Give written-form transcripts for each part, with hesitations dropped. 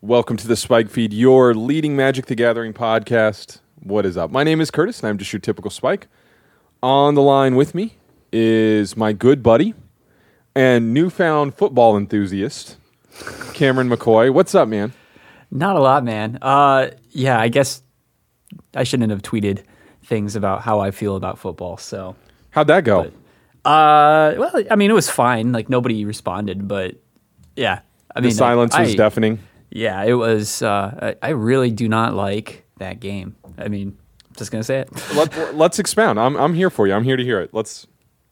Welcome to the Spike Feed, your leading Magic the Gathering podcast. What is up? My name is Curtis, and I'm just your typical Spike. On the line with me is my good buddy and newfound football enthusiast, Cameron McCoy. What's up, man? Not a lot, man. Yeah, I guess I shouldn't have tweeted things about how I feel about football. So How'd that go? well, I mean, it was fine. Like, nobody responded, but yeah. I mean, the silence was deafening. Yeah, it was. I really do not like that game. I mean, just gonna say it. Let's expound. I'm here for you. I'm here to hear it. Let's.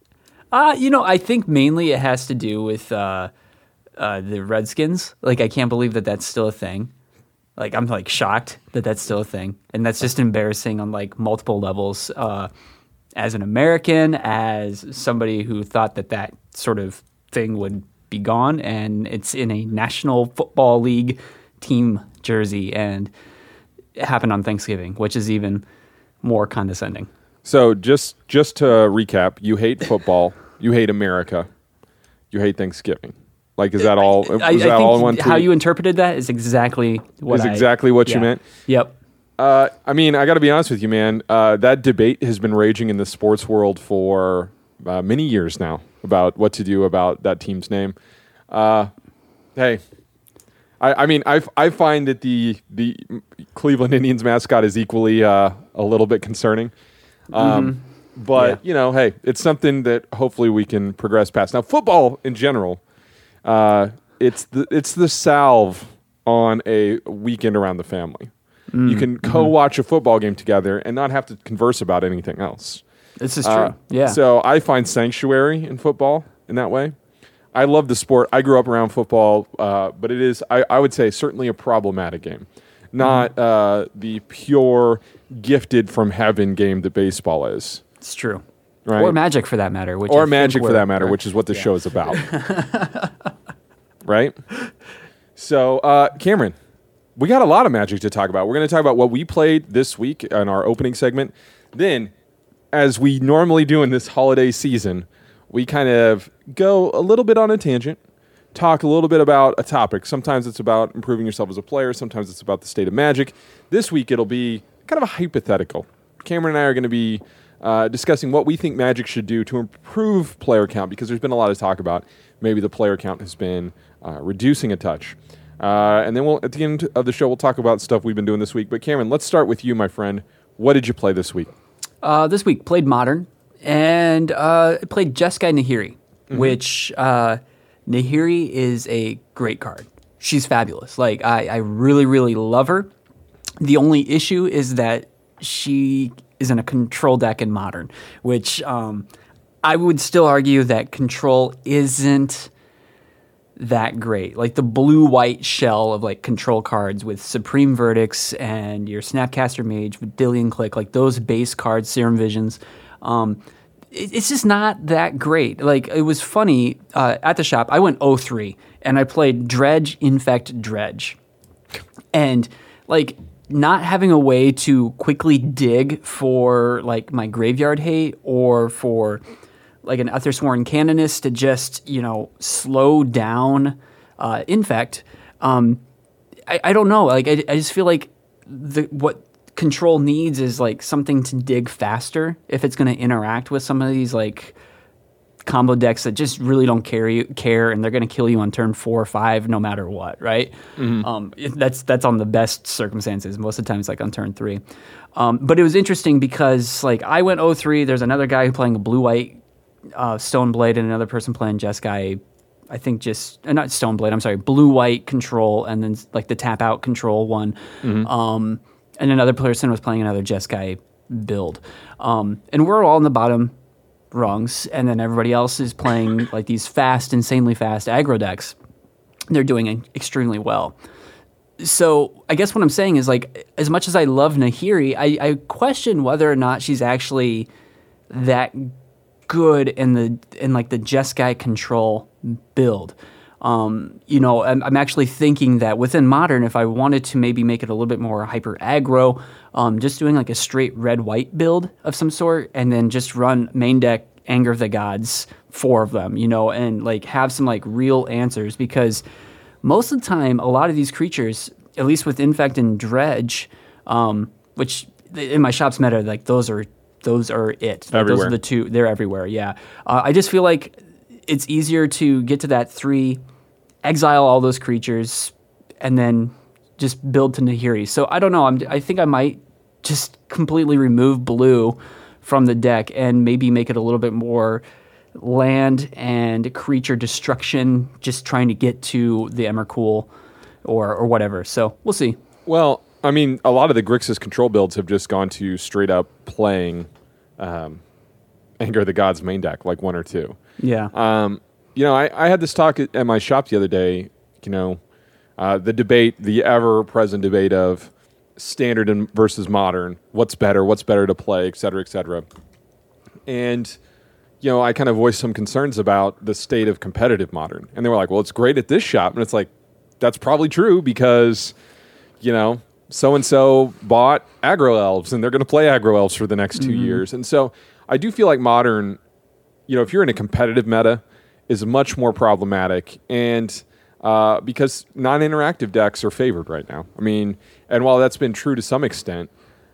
I think mainly it has to do with the Redskins. Like, I can't believe that that's still a thing. Like, I'm like shocked that that's still a thing, and that's just embarrassing on like multiple levels. As an American, as somebody who thought that sort of thing would be gone, and it's in a National Football League team jersey, and it happened on Thanksgiving, which is even more condescending. So just to recap, you hate football, you hate America, you hate Thanksgiving. Like, is that all? I think all in one tweet? How you interpreted that is exactly what you meant. Yep. I mean, I got to be honest with you, man. That debate has been raging in the sports world for many years now about what to do about that team's name. Hey, I mean, I find that the Cleveland Indians mascot is equally a little bit concerning. But hey, it's something that hopefully we can progress past. Now, football in general, it's the salve on a weekend around the family. You can co-watch a football game together and not have to converse about anything else. This is true. Yeah. So I find sanctuary in football in that way. I love the sport. I grew up around football, but it is, I would say, certainly a problematic game. Not the pure, gifted from heaven game that baseball is. It's true. Right? Or Magic, for that matter. Which is what the show is about. Right? So, Cameron, we got a lot of Magic to talk about. We're going to talk about what we played this week in our opening segment. Then, as we normally do in this holiday season, we kind of go a little bit on a tangent, talk a little bit about a topic. Sometimes it's about improving yourself as a player. Sometimes it's about the state of Magic. This week, it'll be kind of a hypothetical. Cameron and I are going to be discussing what we think Magic should do to improve player count, because there's been a lot of talk about maybe the player count has been reducing a touch. And then at the end of the show, we'll talk about stuff we've been doing this week. But Cameron, let's start with you, my friend. What did you play this week? This week, played Modern, and played Jeskai Nahiri, which Nahiri is a great card. She's fabulous. Like, I really, really love her. The only issue is that she is in a control deck in Modern, which I would still argue that control isn't that great. Like, the blue-white shell of like control cards with Supreme Verdicts and your Snapcaster Mage, Vidillion Click, like those base cards, Serum Visions, it's just not that great. Like, it was funny, at the shop, I went 0-3, and I played Dredge, Infect, Dredge. And, like, not having a way to quickly dig for, like, my Graveyard Hate or for like an Ethersworn Canonist to just, slow down Infect. I don't know. Like, I just feel like what control needs is like something to dig faster if it's going to interact with some of these like combo decks that just really don't care, and they're going to kill you on turn 4 or 5 no matter what, right? That's on the best circumstances. Most of the time it's like on turn 3. But it was interesting because like I went 0-3. There's another guy who playing a blue-white Stoneblade, and another person playing Jeskai, I think just not Stoneblade, I'm sorry, blue-white control, and then like the tap-out control one. And another person was playing another Jeskai build. And we're all in the bottom rungs, and then everybody else is playing like these insanely fast aggro decks. They're doing extremely well. So I guess what I'm saying is, like, as much as I love Nahiri, I question whether or not she's actually that good in like the Jeskai control build. I'm actually thinking that within Modern, if I wanted to maybe make it a little bit more hyper aggro, just doing like a straight red-white build of some sort, and then just run main deck Anger of the Gods, 4 of them, and like have some like real answers, because most of the time, a lot of these creatures, at least with Infect and Dredge, which in my shop's meta, like those are it. Like, those are the two. They're everywhere. Yeah. I just feel like it's easier to get to that 3, exile all those creatures, and then just build to Nahiri. So I don't know. I think I might just completely remove blue from the deck and maybe make it a little bit more land and creature destruction, just trying to get to the Emrakul or whatever. So we'll see. Well, I mean, a lot of the Grixis control builds have just gone to straight up playing Anger of the Gods main deck, like 1 or 2. Yeah. I had this talk at my shop the other day, the debate, the ever-present debate of standard versus modern, what's better to play, et cetera, et cetera. And, I kind of voiced some concerns about the state of competitive modern. And they were like, well, it's great at this shop. And it's like, that's probably true because, so-and-so bought aggro elves and they're going to play aggro elves for the next 2 years. And so I do feel like modern, if you're in a competitive meta, is much more problematic. And because non-interactive decks are favored right now. I mean, and while that's been true to some extent,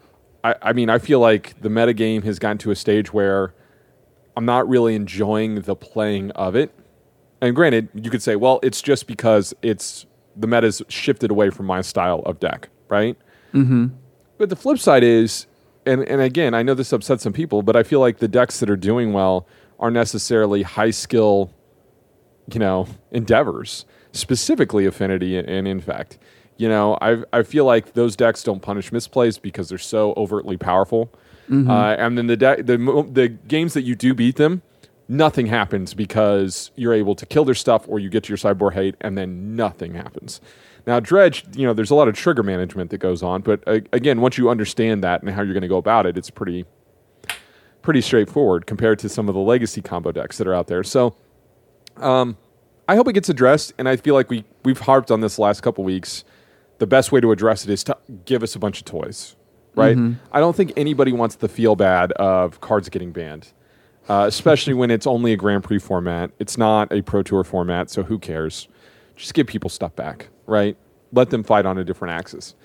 I feel like the metagame has gotten to a stage where I'm not really enjoying the playing of it. And granted, you could say, well, it's just because the meta's shifted away from my style of deck, right? Mm-hmm. But the flip side is, and again, I know this upsets some people, but I feel like the decks that are doing well are necessarily high skill, endeavors, specifically Affinity and Infect. I feel like those decks don't punish misplays because they're so overtly powerful. Mm-hmm. And then the games that you do beat them, nothing happens because you're able to kill their stuff or you get to your sideboard hate and then nothing happens. Now, Dredge, there's a lot of trigger management that goes on, but again, once you understand that and how you're going to go about it, it's pretty straightforward compared to some of the legacy combo decks that are out there. So I hope it gets addressed, and I feel like we've harped on this the last couple weeks. The best way to address it is to give us a bunch of toys, right? Mm-hmm. I don't think anybody wants the feel bad of cards getting banned, especially when it's only a Grand Prix format. It's not a Pro Tour format, so who cares? Just give people stuff back, right? Let them fight on a different axis.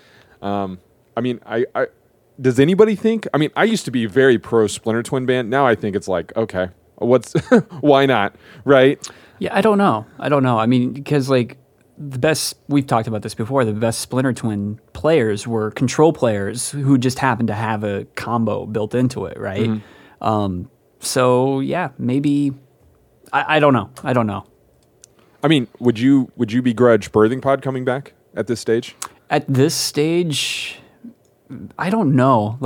Does anybody think? I mean, I used to be very pro Splinter Twin ban. Now I think it's like, okay, why not, right? Yeah, I don't know. I mean, because the best, we've talked about this before, the best Splinter Twin players were control players who just happened to have a combo built into it, right? Mm-hmm. So yeah, maybe, I don't know. I mean, would you begrudge Birthing Pod coming back at this stage? At this stage, I don't know.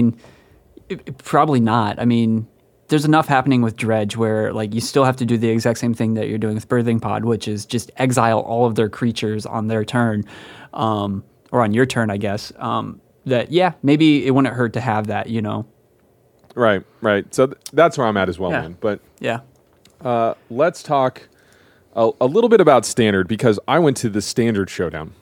Probably not. I mean, there's enough happening with Dredge where you still have to do the exact same thing that you're doing with Birthing Pod, which is just exile all of their creatures on their turn, or on your turn, I guess. Maybe it wouldn't hurt to have that, Right. So that's where I'm at as well, man. But yeah, let's talk a little bit about Standard because I went to the Standard Showdown,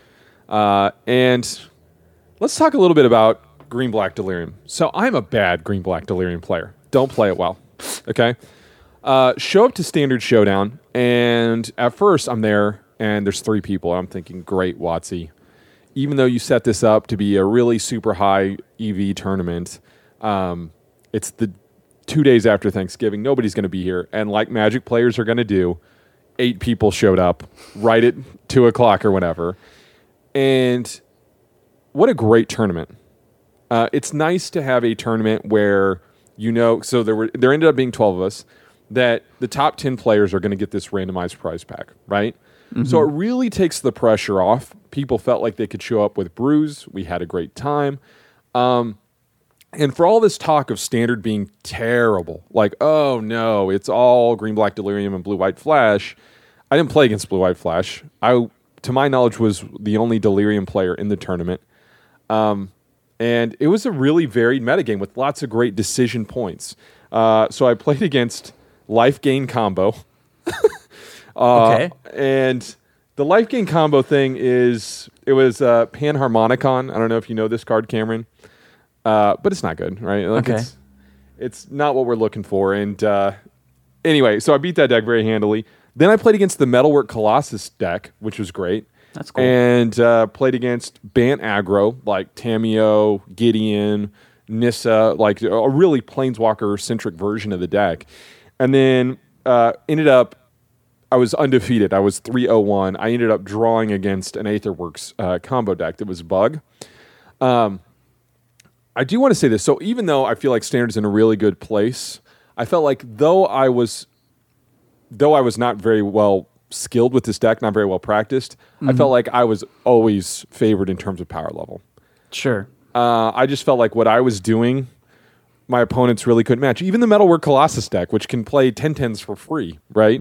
and let's talk a little bit about Green-Black Delirium. So I'm a bad Green-Black Delirium player. Don't play it well, okay? Show up to Standard Showdown, and at first I'm there, and there's 3 people. I'm thinking, great, WotC. Even though you set this up to be a really super high EV tournament, it's the 2 days after Thanksgiving. Nobody's going to be here. And like Magic players are going to do, 8 people showed up right at 2 o'clock or whatever. And what a great tournament. It's nice to have a tournament where, so there ended up being 12 of us, that the top 10 players are going to get this randomized prize pack, right? Mm-hmm. So it really takes the pressure off. People felt like they could show up with brews. We had a great time. And for all this talk of Standard being terrible, oh no, it's all Green-Black Delirium and Blue-White Flash, I didn't play against Blue-White Flash. I, to my knowledge, was the only Delirium player in the tournament. And it was a really varied metagame with lots of great decision points. So I played against Life Gain Combo. Okay. And the Life Gain Combo thing was Panharmonicon. I don't know if you know this card, Cameron. But it's not good, right? Okay. It's not what we're looking for. And anyway, so I beat that deck very handily. Then I played against the Metalwork Colossus deck, which was great. That's cool. And played against Bant aggro, like Tamiyo, Gideon, Nissa, like a really Planeswalker-centric version of the deck. And then ended up, I was undefeated. I was 3-0-1. I ended up drawing against an Aetherworks combo deck that was Bug. I do want to say this. So even though I feel like Standard's in a really good place, I felt like though I was not very well skilled with this deck, not very well practiced, I felt like I was always favored in terms of power level. Sure. I just felt like what I was doing, my opponents really couldn't match. Even the Metalwork Colossus deck, which can play 10/10s for free, right?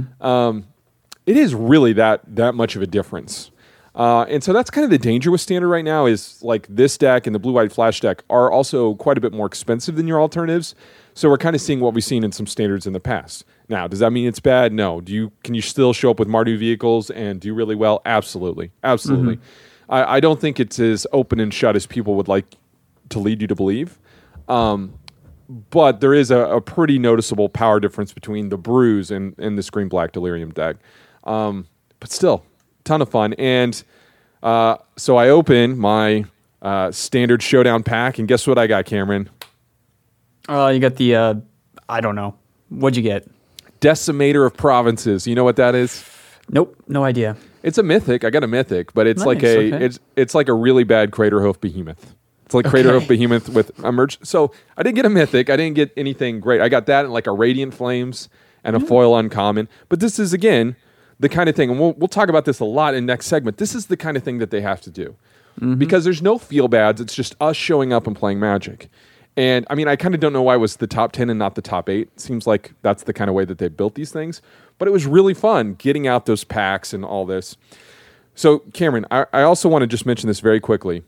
It is really that much of a difference. And so that's kind of the danger with Standard right now is like this deck and the Blue-White Flash deck are also quite a bit more expensive than your alternatives. So we're kind of seeing what we've seen in some Standards in the past. Now, does that mean it's bad? No. Can you still show up with Mardu vehicles and do really well? Absolutely. Absolutely. I don't think it's as open and shut as people would like to lead you to believe. But there is a pretty noticeable power difference between the Brews and this Green-Black Delirium deck. But still, ton of fun. And so I open my Standard Showdown pack, and guess what I got, Cameron? You got the, I don't know. What'd you get? Decimator of Provinces. You know what that is? Nope, no idea. It's a mythic. I got a mythic, but it's like it's like a really bad Craterhoof Behemoth. It's like Craterhoof Behemoth with a merge. So I didn't get a mythic. I didn't get anything great. I got that and like a Radiant Flames and a foil uncommon. But this is again the kind of thing, and we'll talk about this a lot in next segment. This is the kind of thing that they have to do because there's no feel bads. It's just us showing up and playing Magic. And I mean, I kind of don't know why it was the top 10 and not the top 8. It seems like that's the kind of way that they built these things. But it was really fun getting out those packs and all this. So, Cameron, I also want to just mention this very quickly.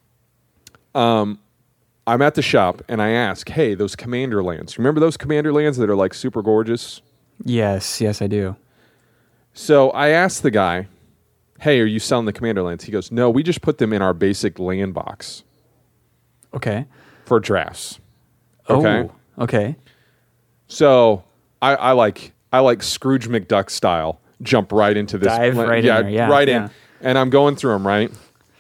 I'm at the shop and I ask, hey, those Commander lands. Remember those Commander lands that are like super gorgeous? Yes, I do. So I asked the guy, hey, are you selling the Commander lands? He goes, no, we just put them in our basic land box. Okay. For drafts. Okay. Oh, okay. So I like Scrooge McDuck style. Jump right into this. Dive right in there. Yeah. Right in. And I'm going through them, right?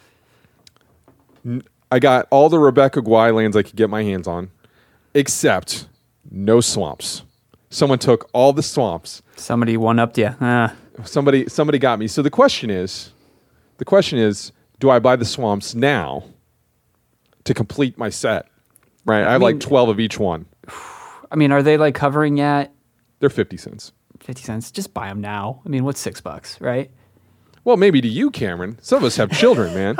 I got all the Rebecca Guai lands I could get my hands on, except no swamps. Someone took all the swamps. Somebody one-upped you. Somebody got me. So the question is, do I buy the swamps now to complete my set? Right, I have like 12 of each one. I mean, are they like covering at? They're 50 cents. 50 cents. Just buy them now. I mean, what's $6, right? Well, maybe to you, Cameron. Some of us have children, man.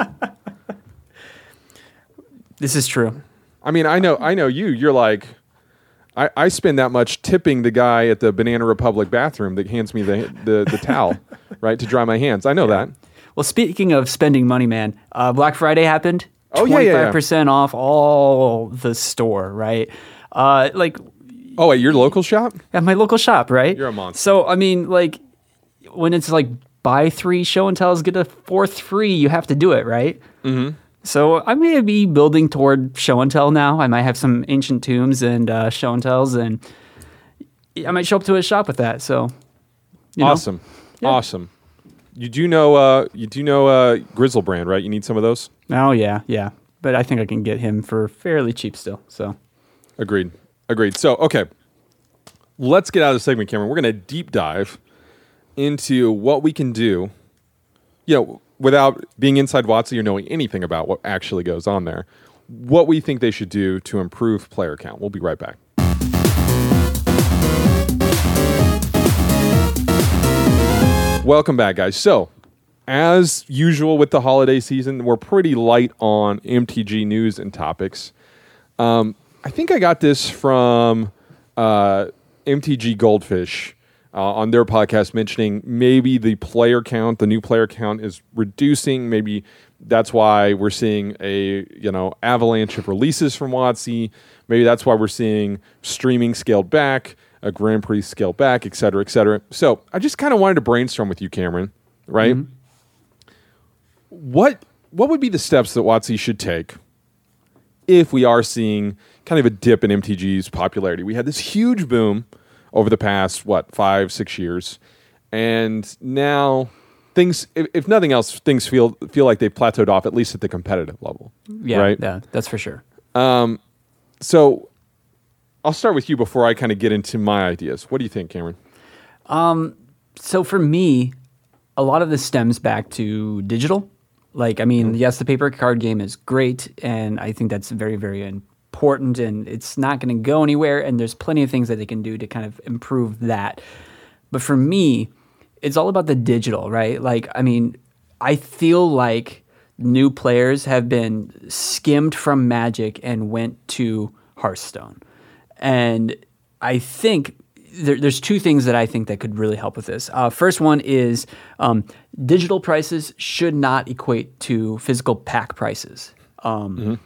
This is true. I mean, I know you. You're like, I spend that much tipping the guy at the Banana Republic bathroom that hands me the towel, right, to dry my hands. I know that. Well, speaking of spending money, man, Black Friday happened. Oh, 25% off all the store, right? Oh, at your local shop? At my local shop, right? You're a monster. So, I mean, like, when it's like buy 3 show and tells, get a 4th free, you have to do it, right? Mm-hmm. So I may be building toward show and tell now. I might have some ancient tombs and show and tells, and I might show up to a shop with that. So, awesome, yeah. Awesome. You do know Grizzlebrand, right? You need some of those? Oh, yeah. But I think I can get him for fairly cheap still. So, Agreed. So, okay. Let's get out of the segment, Cameron. We're going to deep dive into what we can do, without being inside WotC or knowing anything about what actually goes on there, what we think they should do to improve player count. We'll be right back. Welcome back, guys. So, as usual with the holiday season, we're pretty light on MTG news and topics. I think I got this from MTG Goldfish on their podcast, mentioning maybe the new player count is reducing. Maybe that's why we're seeing a avalanche of releases from WotC. Maybe that's why we're seeing streaming scaled back, a Grand Prix scaled back, et cetera, et cetera. So I just kind of wanted to brainstorm with you, Cameron, right? Mm-hmm. What would be the steps that WotC should take if we are seeing kind of a dip in MTG's popularity? We had this huge boom over the past, 5-6 years, and now things, if nothing else, things feel like they've plateaued off, at least at the competitive level. Yeah, right? Yeah, that's for sure. So I'll start with you before I kind of get into my ideas. What do you think, Cameron? So for me, a lot of this stems back to digital. Like, I mean, yes, the paper card game is great, and I think that's very, very important, and it's not going to go anywhere, and there's plenty of things that they can do to kind of improve that. But for me, it's all about the digital, right? Like, I mean, I feel like new players have been skimmed from Magic and went to Hearthstone. And I think there's two things that I think that could really help with this. First one is digital prices should not equate to physical pack prices. I'm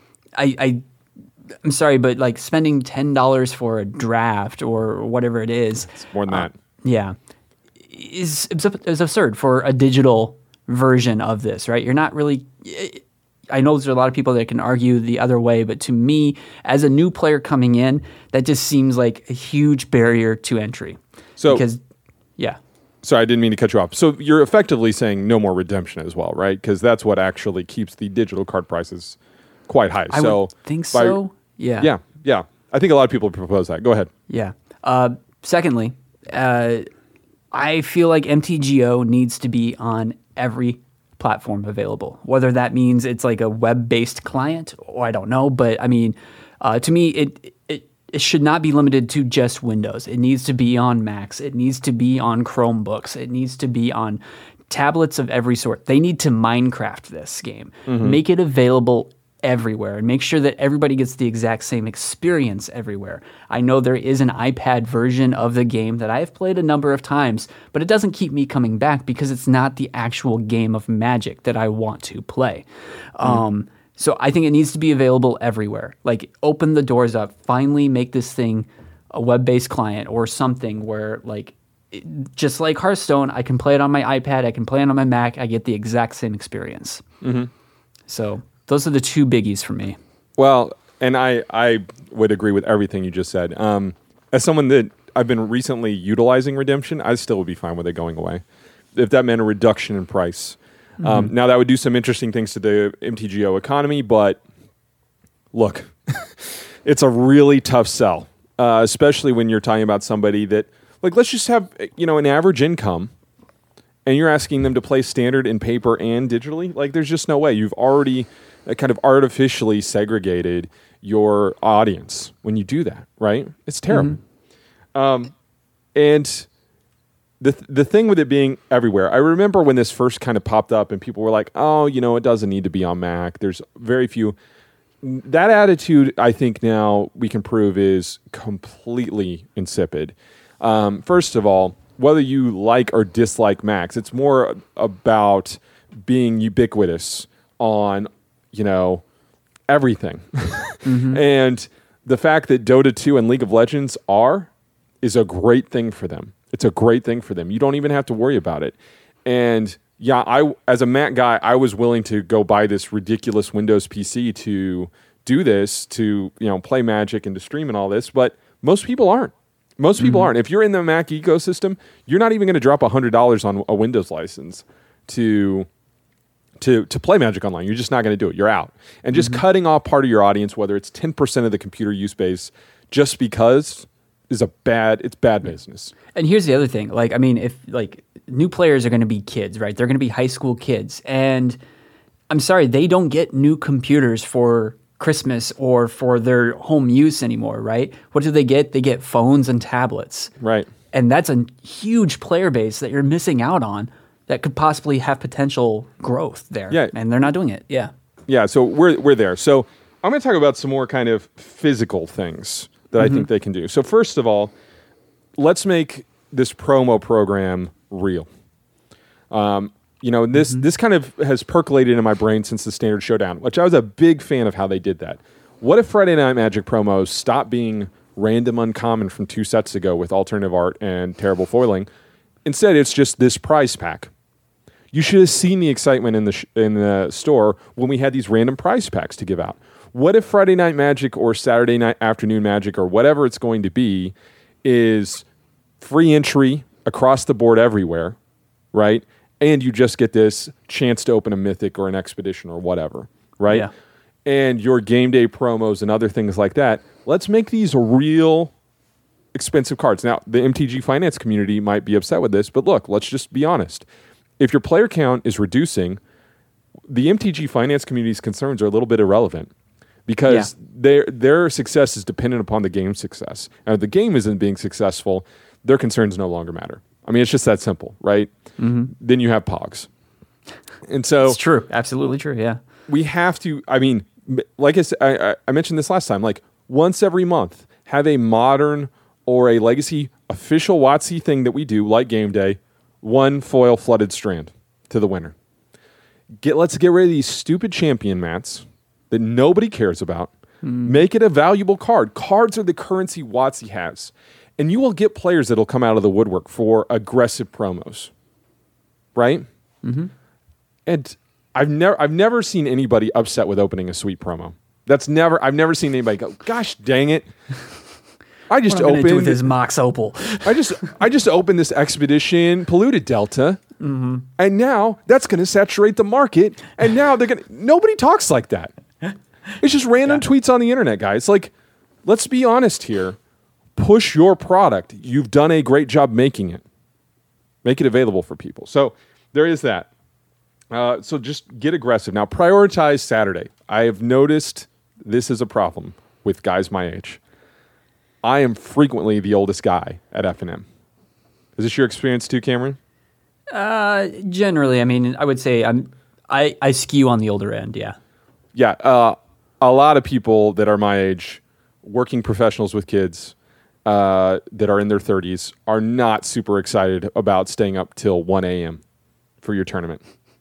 sorry, but like spending $10 for a draft or whatever it is, It's more than that. yeah, is absurd for a digital version of this, right? You're not really. I know there's a lot of people that can argue the other way, but to me, as a new player coming in, that just seems like a huge barrier to entry. So, because, yeah. Sorry, I didn't mean to cut you off. So you're effectively saying no more redemption as well, right? Because that's what actually keeps the digital card prices quite high. I would think so. Yeah. Yeah. I think a lot of people propose that. Go ahead. Yeah. Secondly, I feel like MTGO needs to be on every platform available. Whether that means it's like a web-based client, or I don't know, but I mean, to me, it should not be limited to just Windows. It needs to be on Macs. It needs to be on Chromebooks. It needs to be on tablets of every sort. They need to Minecraft this game, make it available everywhere, and make sure that everybody gets the exact same experience everywhere. I know there is an iPad version of the game that I've played a number of times, but it doesn't keep me coming back because it's not the actual game of Magic that I want to play. So I think it needs to be available everywhere. Like, open the doors up, finally make this thing a web-based client or something where, like, just like Hearthstone, I can play it on my iPad, I can play it on my Mac, I get the exact same experience. So those are the two biggies for me. Well, and I would agree with everything you just said. As someone that I've been recently utilizing redemption, I still would be fine with it going away if that meant a reduction in price. Now, that would do some interesting things to the MTGO economy, but look, it's a really tough sell, especially when you're talking about somebody that, like, let's just have, an average income, and you're asking them to play standard in paper and digitally. Like, there's just no way. You've already kind of artificially segregated your audience when you do that, right? It's terrible. And the thing with it being everywhere, I remember when this first kind of popped up and people were like, oh, it doesn't need to be on Mac. There's very few. That attitude, I think now we can prove, is completely insipid. First of all, whether you like or dislike Macs, it's more about being ubiquitous on, everything. And the fact that Dota 2 and League of Legends is a great thing for them. It's a great thing for them. You don't even have to worry about it. And yeah, as a Mac guy, I was willing to go buy this ridiculous Windows PC to do this, to play Magic and to stream and all this. But most people aren't. Most people aren't. If you're in the Mac ecosystem, you're not even going to drop $100 on a Windows license to play Magic Online. You're just not going to do it. You're out. And just cutting off part of your audience, whether it's 10% of the computer use base, just because is bad business. And here's the other thing. Like, I mean, if like new players are going to be kids, right? They're going to be high school kids. And I'm sorry, they don't get new computers for Christmas or for their home use anymore, right? What do they get? They get phones and tablets. Right. And that's a huge player base that you're missing out on that could possibly have potential growth there. Yeah. And they're not doing it. Yeah. Yeah, so we're there. So I'm going to talk about some more kind of physical things that I think they can do. So first of all, let's make this promo program real. This kind of has percolated in my brain since the Standard Showdown, which I was a big fan of how they did that. What if Friday Night Magic promos stopped being random uncommon from 2 sets ago with alternative art and terrible foiling? Instead, it's just this prize pack. You should have seen the excitement in the store when we had these random prize packs to give out. What if Friday Night Magic or Saturday Night Afternoon Magic or whatever it's going to be is free entry across the board everywhere, right? and you just get this chance to open a mythic or an expedition or whatever, right? Yeah. And your game day promos and other things like that. Let's make these real expensive cards. Now, the MTG finance community might be upset with this, but look, let's just be honest. If your player count is reducing, the MTG finance community's concerns are a little bit irrelevant because their success is dependent upon the game's success. And if the game isn't being successful, their concerns no longer matter. I mean, it's just that simple, right? Mm-hmm. Then you have Pogs. And so it's true. Absolutely true. Yeah. We have to, I mean, like I mentioned this last time, like once every month, have a modern or a legacy official WotC thing that we do, like game day, one foil flooded strand to the winner. Let's get rid of these stupid champion mats that nobody cares about. Make it a valuable card. Cards are the currency WotC has. And you will get players that will come out of the woodwork for aggressive promos. Right? Mm-hmm. And I've never seen anybody upset with opening a sweet promo. I've never seen anybody go, gosh dang it. I just opened do with his Mox Opal. I just opened this Expedition Polluted Delta, and now that's going to saturate the market. And now nobody talks like that. It's just random tweets on the internet, guys. Like, let's be honest here. Push your product. You've done a great job making it. Make it available for people. So there is that. So just get aggressive. Now, prioritize Saturday. I have noticed this is a problem with guys my age. I am frequently the oldest guy at F&M. Is this your experience too, Cameron? Generally, I mean, I would say I skew on the older end, yeah. Yeah, a lot of people that are my age, working professionals with kids that are in their 30s, are not super excited about staying up till 1 a.m. for your tournament.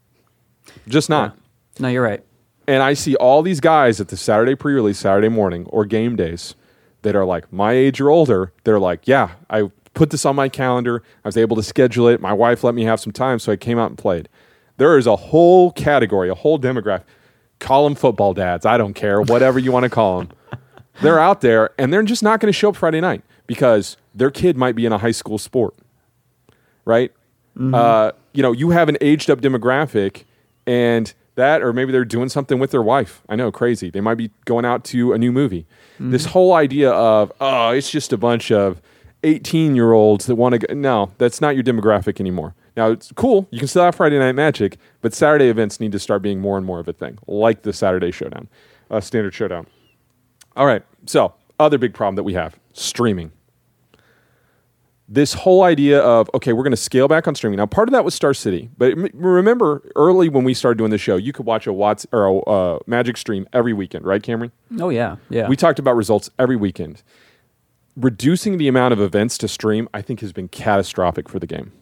Just not. Yeah. No, you're right. And I see all these guys at the Saturday pre-release, Saturday morning, or game days that are like my age or older. They're like, yeah, I put this on my calendar. I was able to schedule it. My wife let me have some time, so I came out and played. There is a whole category, a whole demographic. Call them football dads. I don't care. Whatever you want to call them. They're out there, and they're just not going to show up Friday night because their kid might be in a high school sport, right? Mm-hmm. You have an aged-up demographic, and that, or maybe they're doing something with their wife. I know, crazy. They might be going out to a new movie. Mm-hmm. This whole idea of, it's just a bunch of 18-year-olds that want to go. No, that's not your demographic anymore. Now, it's cool. You can still have Friday Night Magic, but Saturday events need to start being more and more of a thing, like the Saturday Showdown, Standard Showdown. All right, so other big problem that we have, streaming. This whole idea of, okay, we're going to scale back on streaming. Now, part of that was Star City, but remember early when we started doing the show, you could watch a Magic stream every weekend, right, Cameron? Oh, yeah. We talked about results every weekend. Reducing the amount of events to stream, I think, has been catastrophic for the game.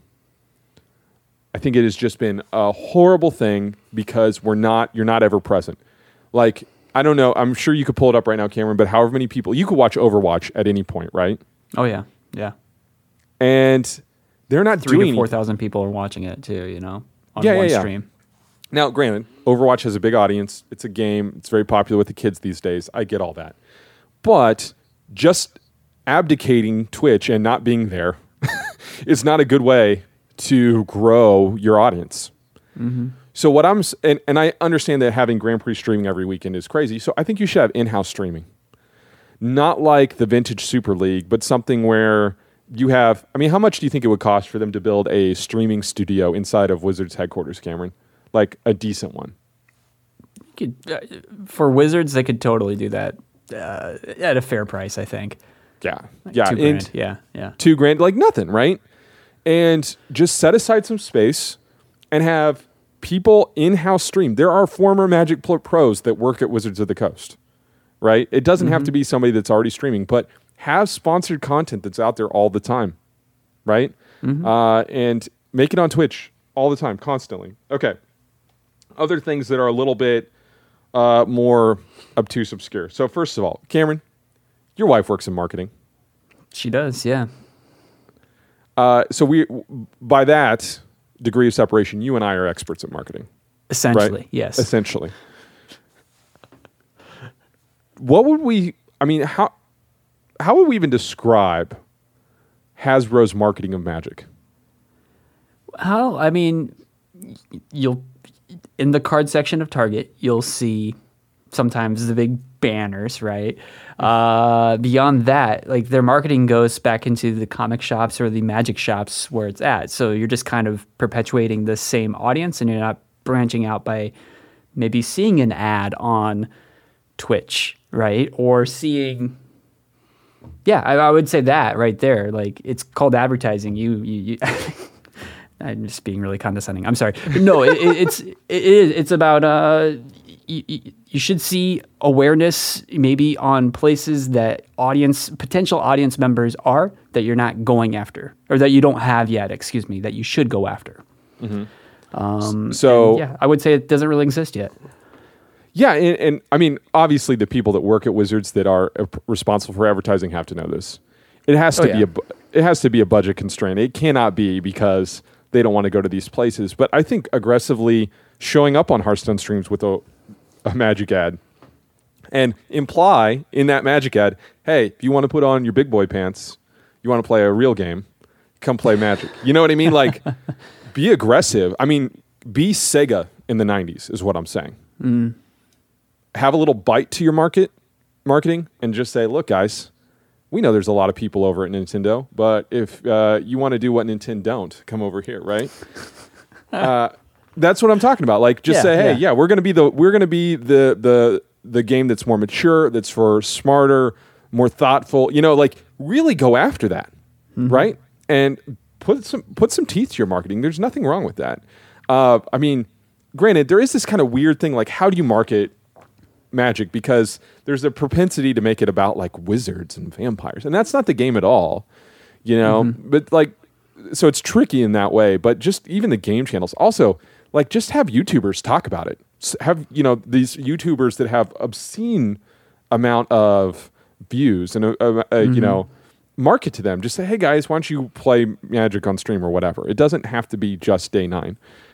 I think it has just been a horrible thing because you're not ever present. Like, I don't know, I'm sure you could pull it up right now, Cameron, but however many people, you could watch Overwatch at any point, right? Oh, yeah. Yeah. And they're not doing 3,000 to 4,000 people are watching it too, on one stream. Now, granted, Overwatch has a big audience. It's a game. It's very popular with the kids these days. I get all that. But just abdicating Twitch and not being there is not a good way to grow your audience. Mm-hmm. So what and I understand that having Grand Prix streaming every weekend is crazy. So I think you should have in-house streaming. Not like the Vintage Super League, but something where you have, how much do you think it would cost for them to build a streaming studio inside of Wizards headquarters, Cameron? Like a decent one. For Wizards, they could totally do that at a fair price, I think. Yeah. Like $2,000. Yeah. $2,000, like nothing, right? And just set aside some space and have people in-house stream. There are former Magic pros that work at Wizards of the Coast, right? It doesn't have to be somebody that's already streaming, but have sponsored content that's out there all the time, right? Mm-hmm. And make it on Twitch all the time, constantly. Okay. Other things that are a little bit more obtuse, obscure. So first of all, Cameron, your wife works in marketing. She does, yeah. So by that degree of separation, you and I are experts at marketing. Essentially, right? yes. Essentially. What would we, how would we even describe Hasbro's marketing of Magic? you'll in the card section of Target, you'll see sometimes the big banners, right? Beyond that, like their marketing goes back into the comic shops or the magic shops where it's at. So you're just kind of perpetuating the same audience, and you're not branching out by maybe seeing an ad on Twitch, right? Or seeing, I would say that right there. Like it's called advertising. You I'm just being really condescending. I'm sorry. No, it's about you should see awareness maybe on places that potential audience members are that you're not going after, or that you don't have yet, that you should go after. So I would say it doesn't really exist yet. Yeah, and I mean, obviously the people that work at Wizards that are responsible for advertising have to know this. It has to be a budget constraint. It cannot be because they don't want to go to these places. But I think aggressively showing up on Hearthstone streams with a Magic ad and imply in that Magic ad, hey, if you want to put on your big boy pants, you want to play a real game, come play Magic. You know what I mean? Like, be aggressive. I mean, be Sega in the 90s is what I'm saying. Have a little bite to your marketing and just say, look, guys, we know there's a lot of people over at Nintendo, but if you want to do what Nintendo don't, come over here, right? That's what I'm talking about. Like, just say, hey, we're gonna be the game that's more mature, that's for smarter, more thoughtful. You know, like really go after that, right? And put some teeth to your marketing. There's nothing wrong with that. I mean, granted, there is this kind of weird thing. Like, how do you market Magic? Because there's a propensity to make it about like wizards and vampires, and that's not the game at all. You know, but like, so it's tricky in that way. But just even the game channels also. Like, just have YouTubers talk about it. Have, these YouTubers that have obscene amount of views and, market to them. Just say, hey, guys, why don't you play Magic on stream or whatever? It doesn't have to be just day 9.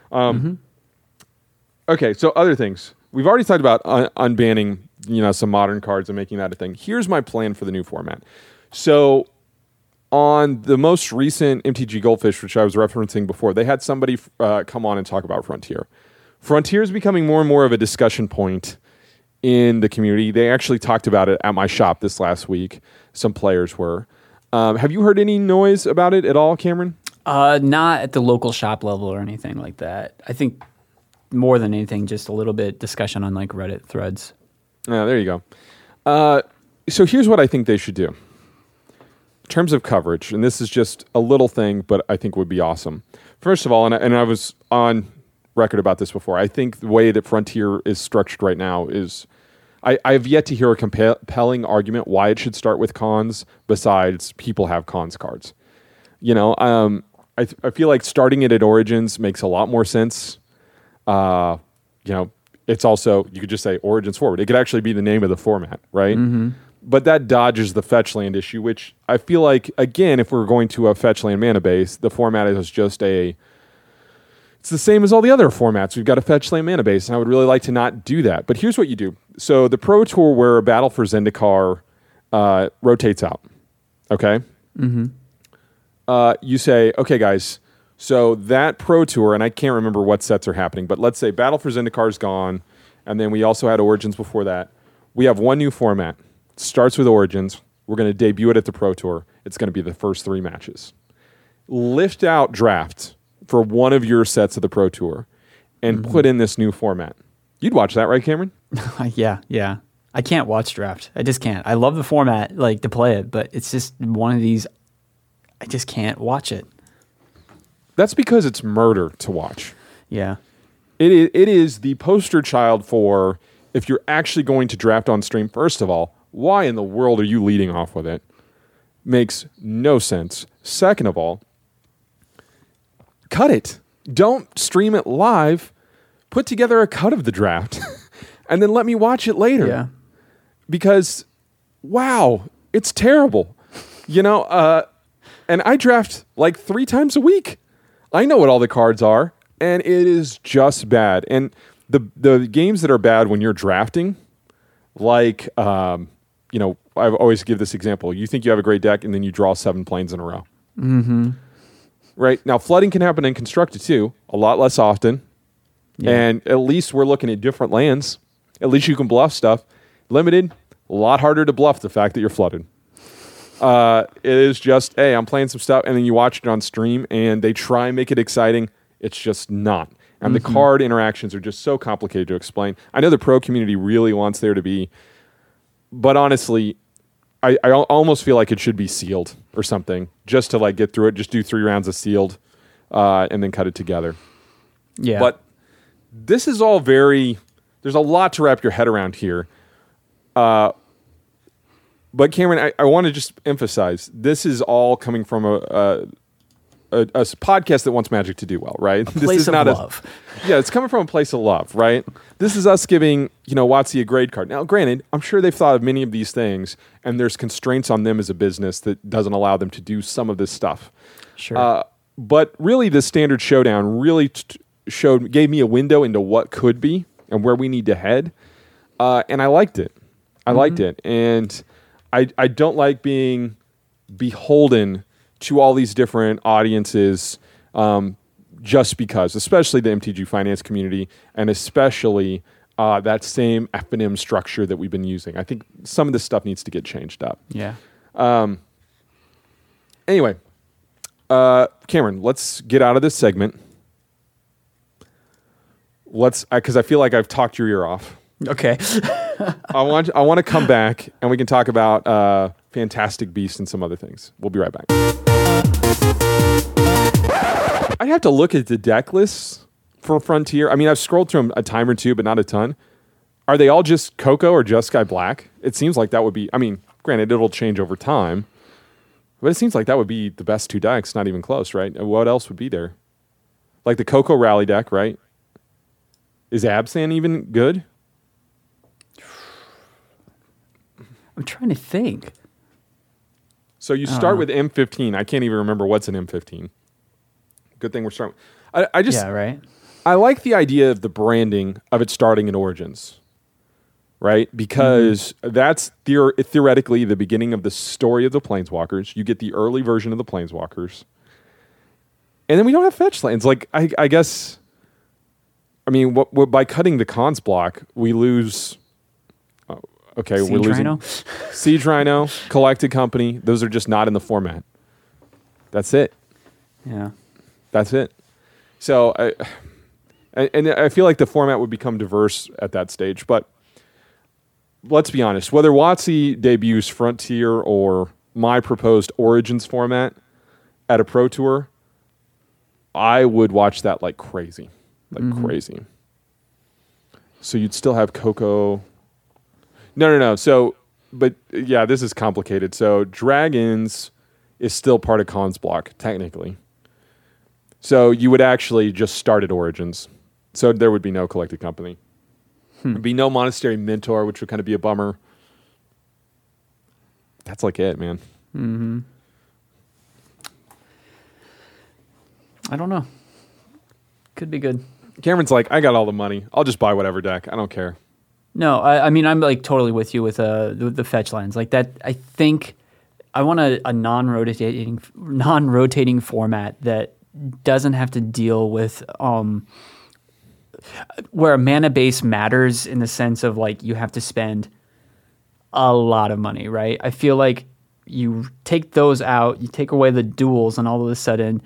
Okay, so other things. We've already talked about unbanning, some modern cards and making that a thing. Here's my plan for the new format. So on the most recent MTG Goldfish, which I was referencing before, they had somebody come on and talk about Frontier. Frontier is becoming more and more of a discussion point in the community. They actually talked about it at my shop this last week. Some players were. Have you heard any noise about it at all, Cameron? Not at the local shop level or anything like that. I think more than anything, just a little bit discussion on like Reddit threads. There you go. So here's what I think they should do. In terms of coverage, and this is just a little thing, but I think would be awesome. First of all, and I was on record about this before, I think the way that Frontier is structured right now is, I have yet to hear a compelling argument why it should start with cons besides people have cons cards. I feel like starting it at Origins makes a lot more sense. It's also, you could just say Origins Forward. It could actually be the name of the format, right? But that dodges the fetch land issue, which I feel like, again, if we're going to a fetch land mana base, the format is just it's the same as all the other formats. We've got a fetch land mana base, and I would really like to not do that. But here's what you do. So the Pro Tour where Battle for Zendikar rotates out, okay? You say, okay, guys, so that Pro Tour, and I can't remember what sets are happening, but let's say Battle for Zendikar is gone, and then we also had Origins before that. We have one new format. Starts with Origins. We're going to debut it at the Pro Tour. It's going to be the first 3 matches. Lift out Draft for one of your sets of the Pro Tour and put in this new format. You'd watch that, right, Cameron? Yeah. I can't watch Draft. I just can't. I love the format, like, to play it, but it's just one of these, I just can't watch it. That's because it's murder to watch. Yeah. It is the poster child for, if you're actually going to draft on stream, first of all, why in the world are you leading off with it? Makes no sense. Second of all, cut it. Don't stream it live. Put together a cut of the draft and then let me watch it later. Yeah. Because, wow, it's terrible. And I draft like 3 times a week. I know what all the cards are, and it is just bad. And the games that are bad when you're drafting, like, I always give this example. You think you have a great deck, and then you draw 7 planes in a row. right? Now, flooding can happen in constructed too, a lot less often. Yeah. And at least we're looking at different lands. At least you can bluff stuff. Limited, a lot harder to bluff the fact that you're flooded. It is just, hey, I'm playing some stuff, and then you watch it on stream, and they try and make it exciting. It's just not. And the card interactions are just so complicated to explain. I know the pro community really wants there to be, but honestly, I almost feel like it should be sealed or something, just to like get through it. Just do 3 rounds of sealed, and then cut it together. Yeah. But this is all very. There's a lot to wrap your head around here. But Cameron, I want to just emphasize this is all coming from a podcast that wants Magic to do well, right? This place is of not love. Yeah, it's coming from a place of love, right? This is us giving WotC a grade card. Now, granted, I'm sure they've thought of many of these things, and there's constraints on them as a business that doesn't allow them to do some of this stuff. Sure. But really, the Standard Showdown really gave me a window into what could be and where we need to head, and I liked it. I liked it, and I don't like being beholden to all these different audiences just because, especially the MTG finance community, and especially that same FNM structure that we've been using. I think some of this stuff needs to get changed up. Yeah. Anyway, Cameron, let's get out of this segment. Because I feel like I've talked your ear off. Okay. I want to come back and we can talk about Fantastic Beast and some other things. We'll be right back. I'd have to look at the deck lists for Frontier. I mean, I've scrolled through them a time or two, but not a ton. Are they all just Coco or Jeskai Black? It seems like that would be. I mean, granted, it'll change over time, but it seems like that would be the best 2 decks. Not even close, right? And what else would be there? Like the Coco Rally deck, right? Is Absan even good? I'm trying to think. So you start with M15. I can't even remember what's an M15. Good thing we're starting. I just Yeah, right. I like the idea of the branding of it starting in Origins, right? Because that's theoretically the beginning of the story of the Planeswalkers. You get the early version of the Planeswalkers, and then we don't have fetch lands. Like I guess, I mean, what by cutting the cons block, we lose. Okay, we're losing Rhino? Siege Rhino, Collected Company. Those are just not in the format. That's it. Yeah. That's it. So I feel like the format would become diverse at that stage. But let's be honest, whether WotC debuts Frontier or my proposed Origins format at a Pro Tour, I would watch that like crazy. Crazy. So you'd still have Coco. No. So, but yeah, this is complicated. So Dragons is still part of Cons block, technically. So you would actually just start at Origins. So there would be no Collected Company. There'd be no Monastery Mentor, which would kind of be a bummer. That's like it, man. Mm-hmm. I don't know. Could be good. Cameron's like, I got all the money. I'll just buy whatever deck. I don't care. No, I mean, I'm like totally with you with the fetch lands like that. I think I want a non-rotating format that doesn't have to deal with where a mana base matters in the sense of like you have to spend a lot of money, right? I feel like you take those out, you take away the duels, and all of a sudden,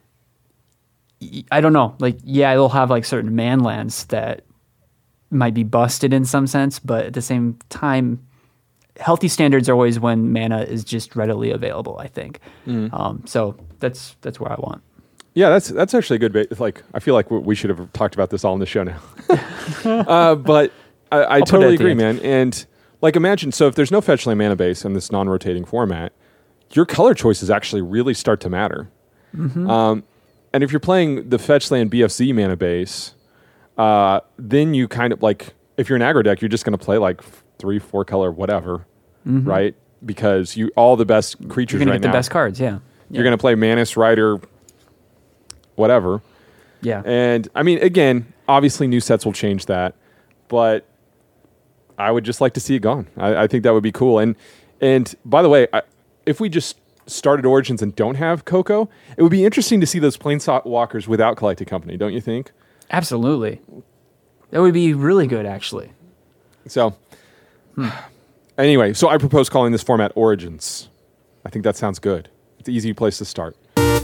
I don't know, like, yeah, it'll have like certain man lands that might be busted in some sense, but at the same time, healthy standards are always when mana is just readily available, I think. So that's where I want. Yeah, that's actually a good bit. Like, I feel like we should have talked about this all in the show now. But I totally agree, man. And like, imagine, so if there's no fetch land mana base in this non-rotating format, your color choices actually really start to matter. And if you're playing the fetch land BFZ mana base, then you kind of like, if you're an aggro deck, you're just going to play like 3-4 color whatever, right? Because all the best creatures You're going right to get now. the best cards, yeah. You're going to play Manus Rider, whatever. Yeah. And I mean, again, obviously new sets will change that, but I would just like to see it gone. I think that would be cool. And by the way, if we just started Origins and don't have Coco, it would be interesting to see those Planeswalkers without Collected Company, don't you think? Absolutely. That would be really good, actually. So, anyway, so I propose calling this format Origins. I think that sounds good. It's an easy place to start.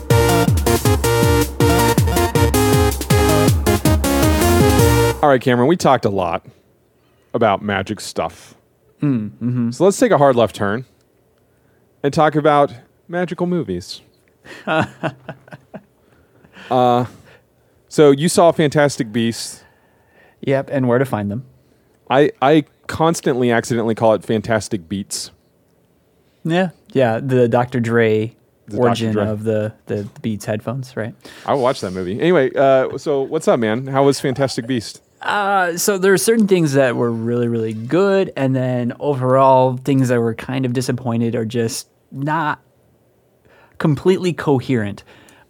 All right, Cameron, we talked a lot about Magic stuff. So let's take a hard left turn and talk about magical movies. So you saw Fantastic Beasts. Yep, and where to find them. I constantly accidentally call it Fantastic Beats. Yeah, the Dr. Dre origin Dr. Dre. of the Beats headphones, right? I watched that movie. Anyway, so what's up, man? How was Fantastic Beast? So there are certain things that were really, really good, and then overall things that were kind of disappointed or just not completely coherent.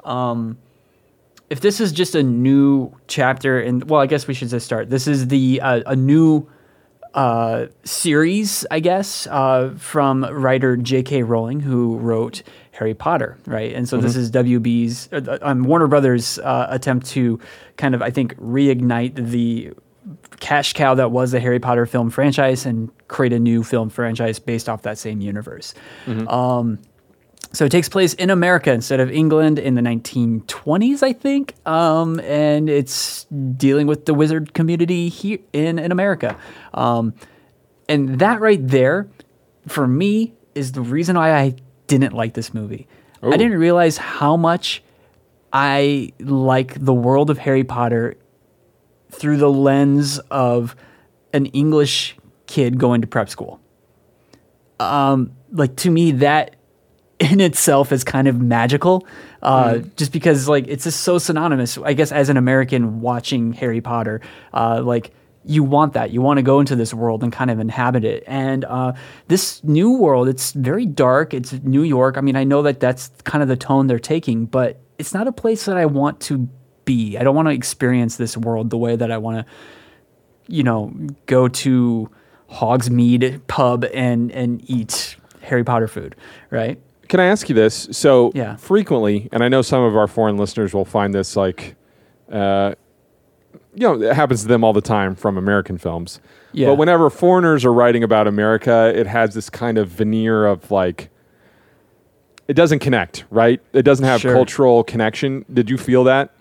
If this is just a new chapter, and well, I guess we should just start. This is a new series, I guess, from writer J.K. Rowling, who wrote Harry Potter, right? And so this is WB's, Warner Brothers' attempt to kind of, I think, reignite the cash cow that was the Harry Potter film franchise and create a new film franchise based off that same universe. So it takes place in America instead of England in the 1920s, I think, and it's dealing with the wizard community here in America. And that right there, for me, is the reason why I didn't like this movie. Ooh. I didn't realize how much I like the world of Harry Potter through the lens of an English kid going to prep school. Like, to me, that in itself is kind of magical, just because like it's just so synonymous. I guess as an American watching Harry Potter, like you want that. You want to go into this world and kind of inhabit it. And this new world, it's very dark. It's New York. I mean, I know that that's kind of the tone they're taking, but it's not a place that I want to be. I don't want to experience this world the way that I want to, go to Hogsmeade pub and eat Harry Potter food, right? Can I ask you this? So Yeah. frequently, and I know some of our foreign listeners will find this like, it happens to them all the time from American films. Yeah. But whenever foreigners are writing about America, it has this kind of veneer of like, it doesn't connect, right? It doesn't have Sure. cultural connection. Did you feel that?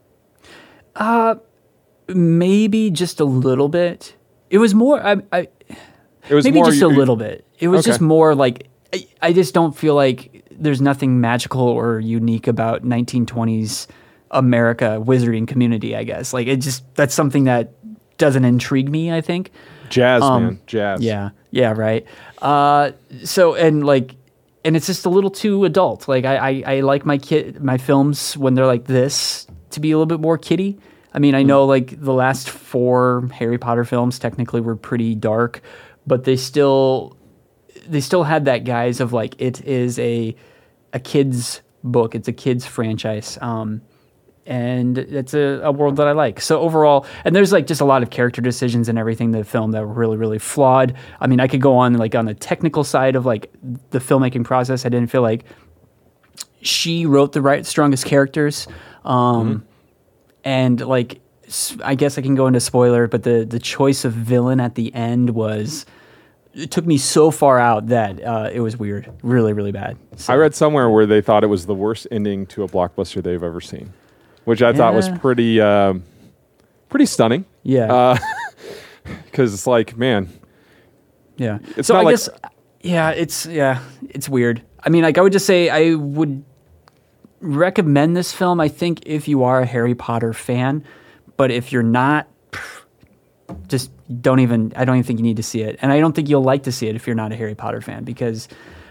Maybe just a little bit. It was more. It was Maybe more just a little bit. It was Okay. just more like I just don't feel like there's nothing magical or unique about 1920s America wizarding community, I guess. Like that's something that doesn't intrigue me, I think. jazz, man, jazz. Yeah, right. So and it's just a little too adult. Like I like my films when they're like this to be a little bit more kiddie. I mean, I know like the last 4 Harry Potter films technically were pretty dark, but they still had that guise of like it is a kid's book, it's a kid's franchise, and it's a world that I like. So overall, and there's like just a lot of character decisions and everything in the film that were really, really flawed. I mean, I could go on like on the technical side of like the filmmaking process. I didn't feel like she wrote the strongest characters. And like, I guess I can go into spoiler, but the choice of villain at the end it took me so far out that it was weird, really, really bad. So, I read somewhere where they thought it was the worst ending to a blockbuster they've ever seen, which I thought was pretty stunning. yeah, Because it's like, man, yeah. it's So not I like- guess, it's weird. I mean, like I would just say I would recommend this film, I think, if you are a Harry Potter fan, but if you're not, just I don't even think you need to see it. And I don't think you'll like to see it if you're not a Harry Potter fan because,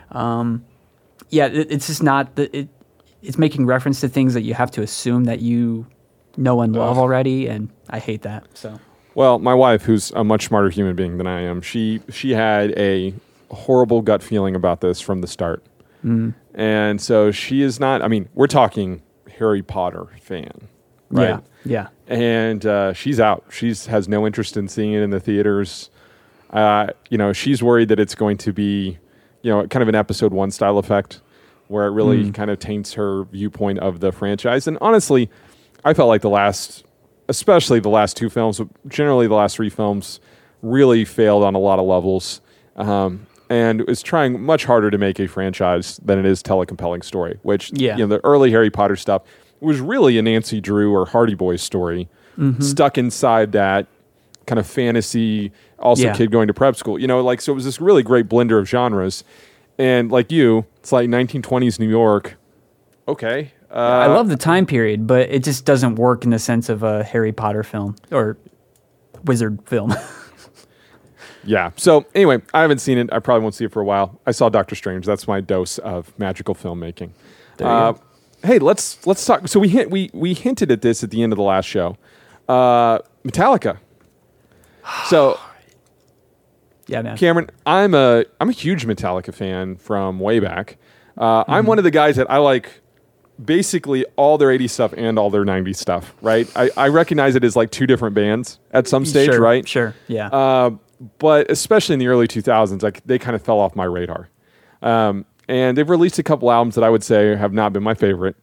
it's just not, it's making reference to things that you have to assume that you know and love already, and I hate that, so. Well, my wife, who's a much smarter human being than I am, she had a horrible gut feeling about this from the start. And so she is not, I mean, we're talking Harry Potter fan, right? Yeah. And she's out. She has no interest in seeing it in the theaters. She's worried that it's going to be, kind of an episode 1 style effect where it really kind of taints her viewpoint of the franchise. And honestly, I felt like especially the last two films, but generally the last three films, really failed on a lot of levels. And is trying much harder to make a franchise than it is tell a compelling story, which, the early Harry Potter stuff was really a Nancy Drew or Hardy Boys story stuck inside that kind of fantasy, also kid going to prep school. So it was this really great blender of genres. And like it's like 1920s New York. Okay. I love the time period, but it just doesn't work in the sense of a Harry Potter film or wizard film. Yeah. So anyway, I haven't seen it. I probably won't see it for a while. I saw Doctor Strange. That's my dose of magical filmmaking. Hey, let's talk. So we hinted at this at the end of the last show. Metallica. So yeah, man. Cameron, I'm a huge Metallica fan from way back. I'm one of the guys that I like basically all their 80s stuff and all their 90s stuff, right? I recognize it as like two different bands at some stage, right? Sure, yeah. But especially in the early 2000s, like they kind of fell off my radar. And they've released a couple albums that I would say have not been my favorite.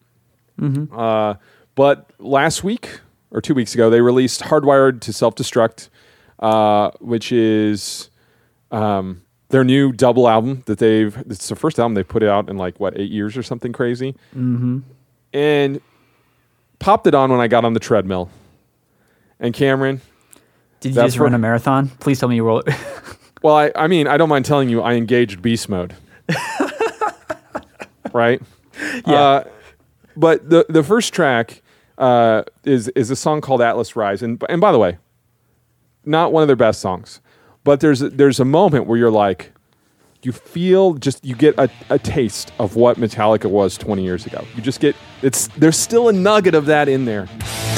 But last week or 2 weeks ago, they released Hardwired to Self-Destruct, which is their new double album that it's the first album they've put out in 8 years or something crazy. And popped it on when I got on the treadmill. And Cameron, did you just run a marathon? Please tell me you roll it. Well, I mean, I don't mind telling you, I engaged beast mode. Right? Yeah. But the first track is a song called Atlas Rise. And by the way, not one of their best songs. But there's a moment where you're like, you get a taste of what Metallica was 20 years ago. You just there's still a nugget of that in there.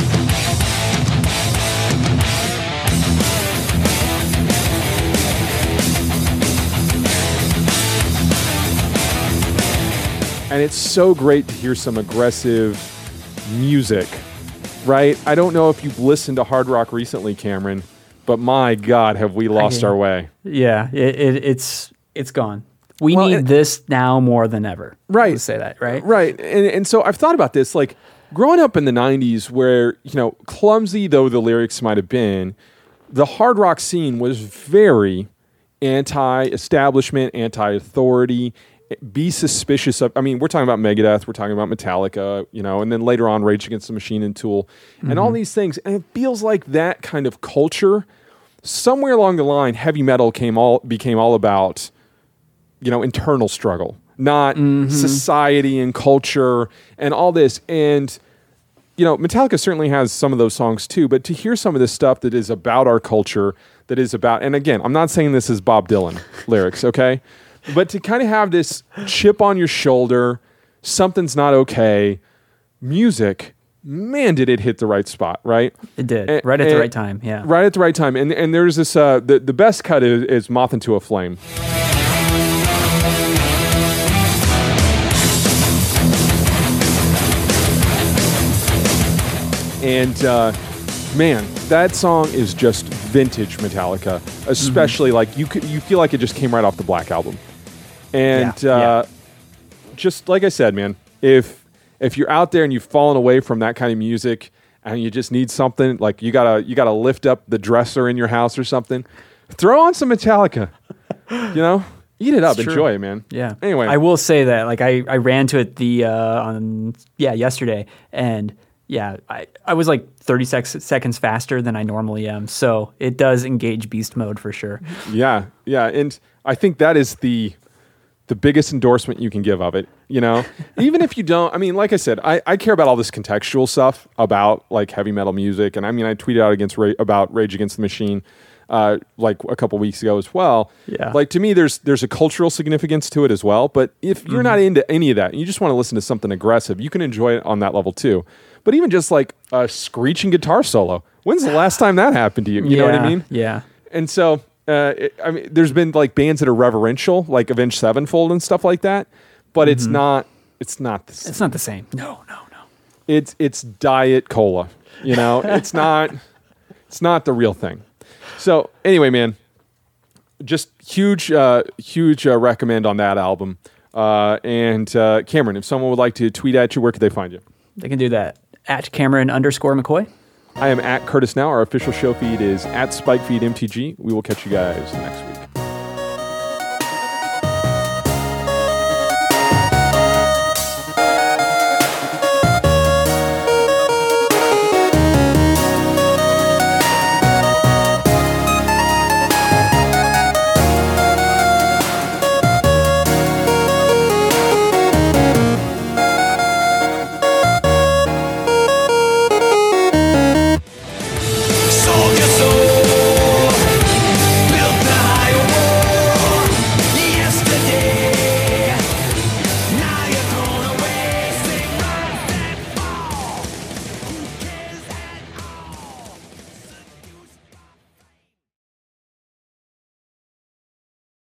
And it's so great to hear some aggressive music, right? I don't know if you've listened to hard rock recently, Cameron, but my God, have we lost our way. Yeah, it's gone. We need this now more than ever. Right. Let's say that, right? Right. And so I've thought about this, like growing up in the 90s where, clumsy though the lyrics might have been, the hard rock scene was very anti-establishment, anti-authority. Be suspicious of, we're talking about Megadeth, we're talking about Metallica, and then later on Rage Against the Machine and Tool, and all these things. And it feels like that kind of culture, somewhere along the line, heavy metal became all about, internal struggle, not society and culture and all this. And, Metallica certainly has some of those songs too, but to hear some of this stuff that is about our culture, that is about, and again, I'm not saying this is Bob Dylan lyrics, okay? But to kind of have this chip on your shoulder, something's not okay, music, man, did it hit the right spot, right? It did, right at the right time, yeah. Right at the right time. And there's this, the best cut is Moth into a Flame. And, man, that song is just vintage Metallica, especially like you feel like it just came right off the Black Album. And just like I said, man, if you're out there and you've fallen away from that kind of music and you just need something, like you gotta lift up the dresser in your house or something, throw on some Metallica. Eat it up, enjoy it, man. Yeah. Anyway, I will say that, like I ran to it yesterday, and yeah, I was like 30 seconds faster than I normally am, so it does engage beast mode for sure. Yeah, and I think that is the biggest endorsement you can give of it, even if you don't, like I said, I care about all this contextual stuff about like heavy metal music. And I tweeted out about Rage Against the Machine, like a couple weeks ago as well. Yeah. Like to me, there's a cultural significance to it as well. But if you're not into any of that and you just want to listen to something aggressive, you can enjoy it on that level too. But even just like a screeching guitar solo, when's the last time that happened to you? You know what I mean? Yeah. And so, there's been like bands that are reverential, like Avenged Sevenfold and stuff like that, but it's not the same. It's not the same. No. It's diet cola, it's not the real thing. So anyway, man, just huge recommend on that album. And Cameron, if someone would like to tweet at you, where could they find you? They can do that at Cameron_McCoy. I am at Curtis Now. Our official show feed is at SpikeFeedMTG. We will catch you guys next week.